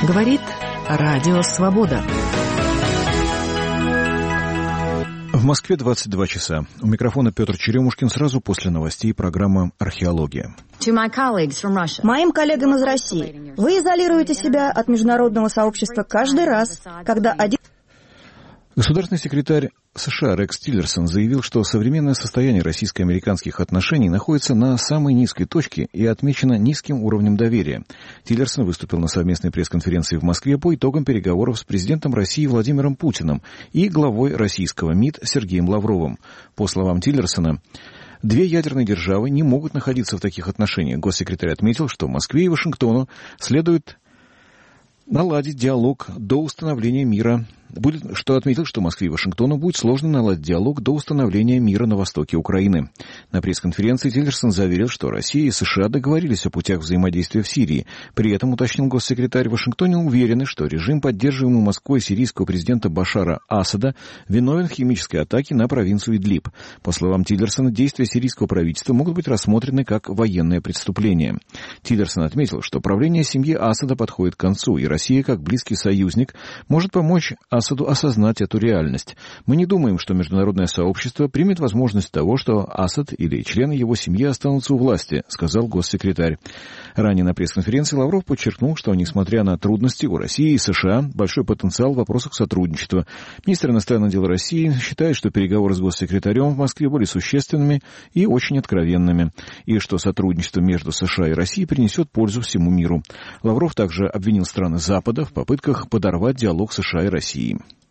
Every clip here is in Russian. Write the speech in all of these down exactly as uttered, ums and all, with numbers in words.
Говорит Радио Свобода. В Москве двадцать два часа. У микрофона Петр Черемушкин. Сразу после новостей программа «Археология». Моим коллегам из России. Вы изолируете себя от международного сообщества каждый раз, когда один... Государственный секретарь США Рекс Тиллерсон заявил, что современное состояние российско-американских отношений находится на самой низкой точке и отмечено низким уровнем доверия. Тиллерсон выступил на совместной пресс-конференции в Москве по итогам переговоров с президентом России Владимиром Путиным и главой российского МИД Сергеем Лавровым. По словам Тиллерсона, две ядерные державы не могут находиться в таких отношениях. Госсекретарь отметил, что Москве и Вашингтону следует наладить диалог до установления мира. Будет, что отметил, что Москве и Вашингтону будет сложно наладить диалог до установления мира на востоке Украины. На пресс-конференции Тиллерсон заверил, что Россия и США договорились о путях взаимодействия в Сирии. При этом, уточнил госсекретарь, в Вашингтоне уверены, что режим, поддерживаемый Москвой сирийского президента Башара Асада, виновен в химической атаке на провинцию Идлиб. По словам Тиллерсона, действия сирийского правительства могут быть рассмотрены как военное преступление. Тиллерсон отметил, что правление семьи Асада подходит к концу, и Россия, как близкий союзник, может помочь Асаду осознать эту реальность. Мы не думаем, что международное сообщество примет возможность того, что Асад или члены его семьи останутся у власти, сказал госсекретарь. Ранее на пресс-конференции Лавров подчеркнул, что, несмотря на трудности, у России и США большой потенциал в вопросах сотрудничества. Министр иностранных дел России считает, что переговоры с госсекретарем в Москве были существенными и очень откровенными, и что сотрудничество между США и Россией принесет пользу всему миру. Лавров также обвинил страны Запада в попытках подорвать диалог США и России.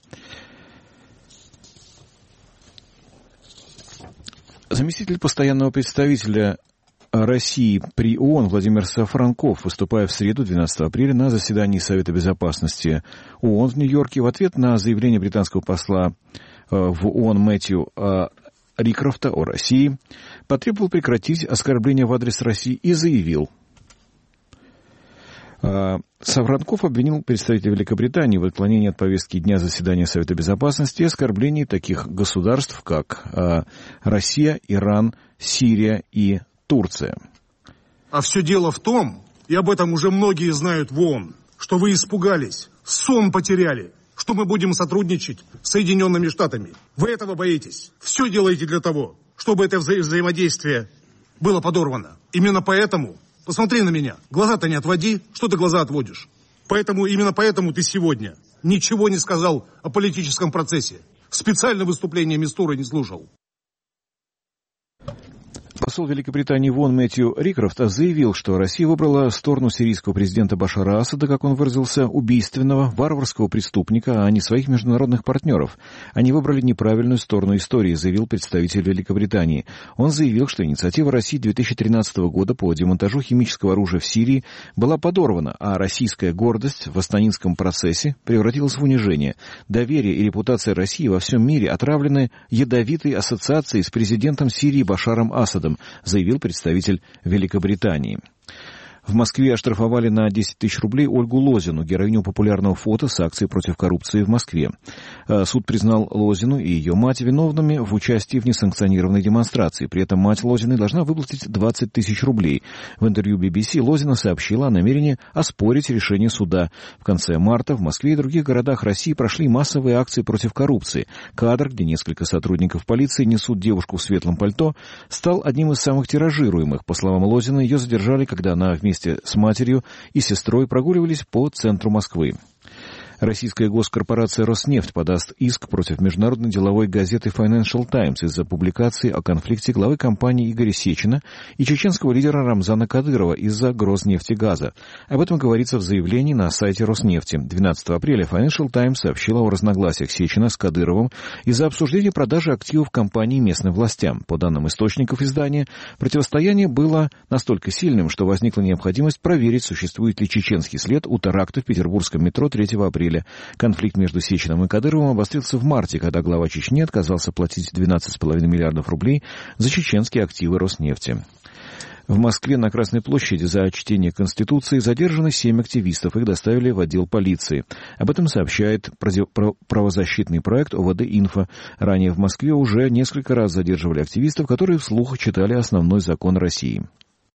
Заместитель постоянного представителя России при ООН Владимир Сафранков, выступая в среду, двенадцатого апреля, на заседании Совета Безопасности ООН в Нью-Йорке, в ответ на заявление британского посла в ООН Мэтью Рикрофта о России, потребовал прекратить оскорбления в адрес России и заявил: Сафранков обвинил представителя Великобритании в отклонении от повестки дня заседания Совета Безопасности и оскорблении таких государств, как Россия, Иран, Сирия и Турция. А все дело в том, и об этом уже многие знают в ООН, что вы испугались, сон потеряли, что мы будем сотрудничать с Соединенными Штатами. Вы этого боитесь. Все делаете для того, чтобы это вза- взаимодействие было подорвано. Именно поэтому... Посмотри на меня. Глаза-то не отводи. Что ты глаза отводишь? Поэтому, именно поэтому ты сегодня ничего не сказал о политическом процессе. Специально выступление Мистуры не слушал. Посол Великобритании в ООН Мэтью Рикрофт заявил, что Россия выбрала сторону сирийского президента Башара Асада, как он выразился, убийственного, варварского преступника, а не своих международных партнеров. Они выбрали неправильную сторону истории, заявил представитель Великобритании. Он заявил, что инициатива России две тысячи тринадцатого года по демонтажу химического оружия в Сирии была подорвана, а российская гордость в астанинском процессе превратилась в унижение. Доверие и репутация России во всем мире отравлены ядовитой ассоциацией с президентом Сирии Башаром Асадом, заявил представитель Великобритании. В Москве оштрафовали на десять тысяч рублей Ольгу Лозину, героиню популярного фото с акцией против коррупции в Москве. Суд признал Лозину и ее мать виновными в участии в несанкционированной демонстрации. При этом мать Лозиной должна выплатить двадцать тысяч рублей. В интервью би би си Лозина сообщила о намерении оспорить решение суда. В конце марта в Москве и других городах России прошли массовые акции против коррупции. Кадр, где несколько сотрудников полиции несут девушку в светлом пальто, стал одним из самых тиражируемых. По словам Лозиной, ее задержали, когда она вместе вместе с матерью и сестрой прогуливались по центру Москвы. Российская госкорпорация «Роснефть» подаст иск против международной деловой газеты Financial Times из-за публикации о конфликте главы компании Игоря Сечина и чеченского лидера Рамзана Кадырова из-за Грознефтегаза. Об этом говорится в заявлении на сайте Роснефти. двенадцатого апреля Financial Times сообщила о разногласиях Сечина с Кадыровым из-за обсуждения продажи активов компании местным властям. По данным источников издания, противостояние было настолько сильным, что возникла необходимость проверить, существует ли чеченский след у теракта в петербургском метро третьего апреля. Конфликт между Сечиным и Кадыровым обострился в марте, когда глава Чечни отказался платить двенадцать целых пять десятых миллиардов рублей за чеченские активы Роснефти. В Москве на Красной площади за чтение Конституции задержаны семь активистов. Их доставили в отдел полиции. Об этом сообщает правозащитный проект о вэ дэ-Инфо. Ранее в Москве уже несколько раз задерживали активистов, которые вслух читали основной закон России.